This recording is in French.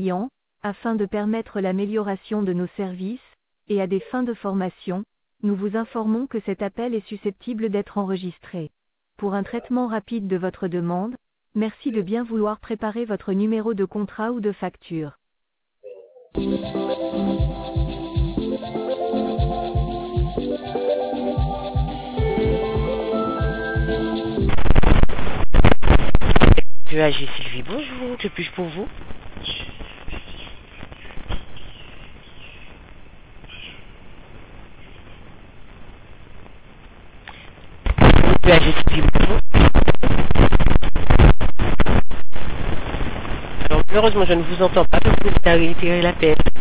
clients, afin de permettre l'amélioration de nos services, et à des fins de formation, nous vous informons que cet appel est susceptible d'être enregistré. Pour un traitement rapide de votre demande, merci de bien vouloir préparer votre numéro de contrat ou de facture. AG Sylvie, bonjour, que puis-je pour vous? AG Sylvie, bonjour. Alors malheureusement je ne vous entends pas, donc vous pouvez réitérer l'appel.